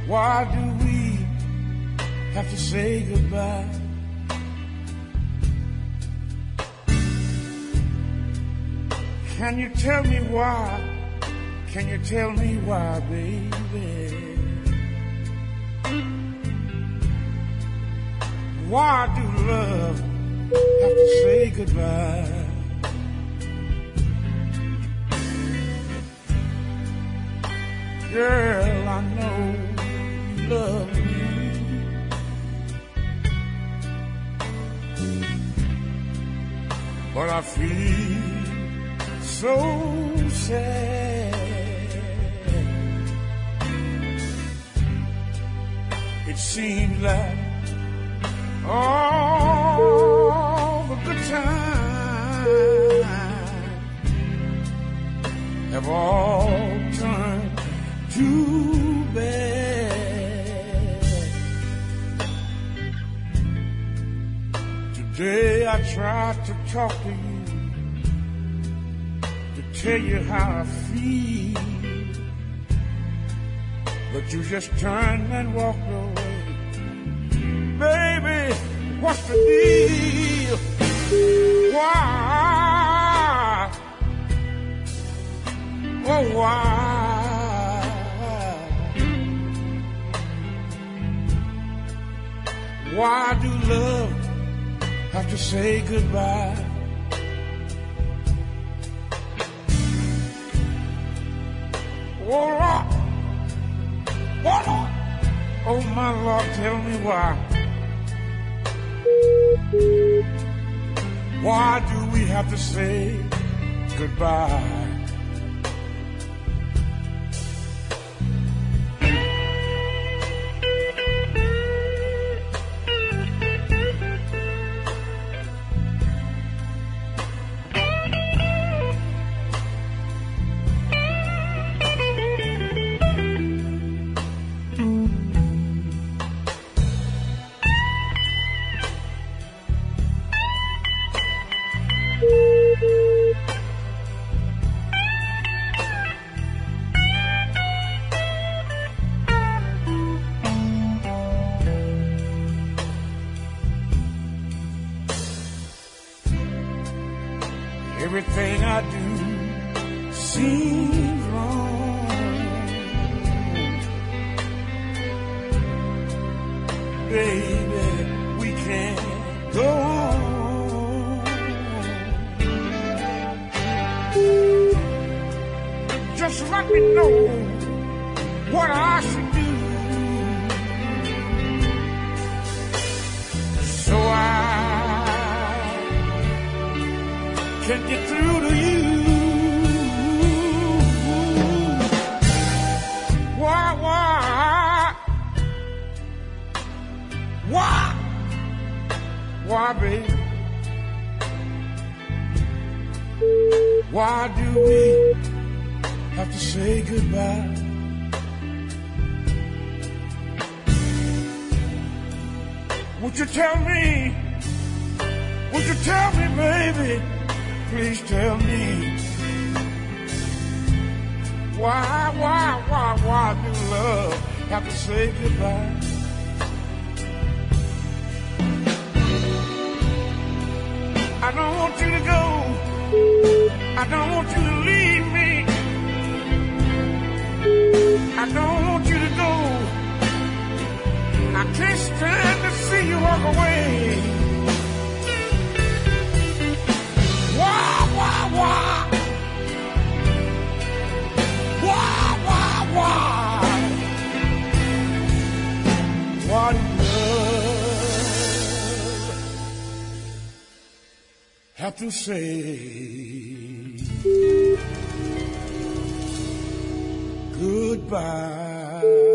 Why do we have to say goodbye? Can you tell me why? Can you tell me why, baby? Why do love have to say goodbye? Girl, I know you love me, but I feel so sad. It seems like all the good times have all turned to bad. Today I tried to talk to you, to tell you how I feel, but you just turned and walked away. Baby, what's the deal? Why? Oh, why? Why do love have to say goodbye? Oh, Lord. Oh, Lord. Oh, my Lord, tell me why. Why do we have to say goodbye? Everything I do seems wrong. Baby, we can't go on. Just let me know what I should do, so I can get through to you. Why, baby? Why do we have to say goodbye? Would you tell me? Would you tell me, baby? Please tell me, why do love have to say goodbye? I don't want you to go. I don't want you to leave me. I don't want you to go. I can't stand to see you walk away. Why? Why do love have to say goodbye?